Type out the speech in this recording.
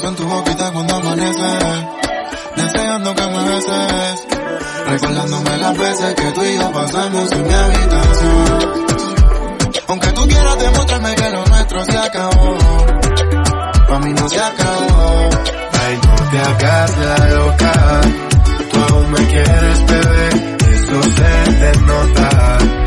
Pienso en tu boquita cuando amanece, deseando que me beses, recordándome las veces que tú y yo pasamos en mi habitación. Aunque tú quieras demostrarme que lo nuestro se acabó, pa' mí no se acabó. Ay, no te hagas la loca, tú aún me quieres, bebé, eso se te nota.